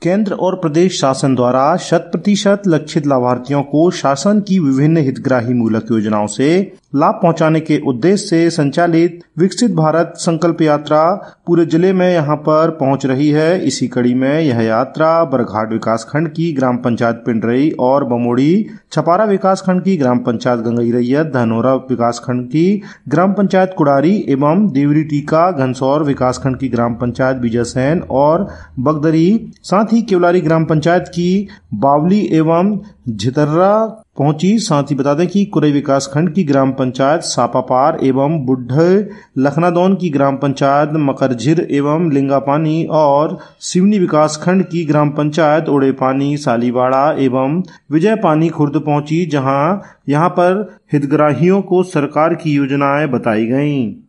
केंद्र और प्रदेश शासन द्वारा 100% लक्षित लाभार्थियों को शासन की विभिन्न हितग्राही मूलक योजनाओं से लाभ पहुंचाने के उद्देश्य से संचालित विकसित भारत संकल्प यात्रा पूरे जिले में यहां पर पहुंच रही है। इसी कड़ी में यह यात्रा बरघाट विकास खंड की ग्राम पंचायत पिंडरई और बमोड़ी, छपारा विकास खंड की ग्राम पंचायत गंगई रैयत, धनोरा विकास खंड की ग्राम पंचायत कुड़ारी एवं देवरी टीका, घनसौर विकास खंड की ग्राम पंचायत बीजासैन और बगदरी, साथ ही केवलारी ग्राम पंचायत की बावली एवं झितर्रा पहुंची। साथ ही बता दें कि कुरई विकास खंड की ग्राम पंचायत सापापार एवं बुढ़े लखनादौन की ग्राम पंचायत मकरझिर एवं लिंगापानी और सिवनी विकास खंड की ग्राम पंचायत ओड़ेपानी, सालीवाड़ा एवं विजयपानी खुर्द पहुंची, जहां यहां पर हितग्राहियों को सरकार की योजनाएं बताई गईं।